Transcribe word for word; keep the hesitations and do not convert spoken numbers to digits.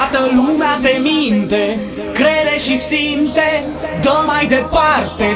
Toată lumea te minte, crede și simte, dă mai departe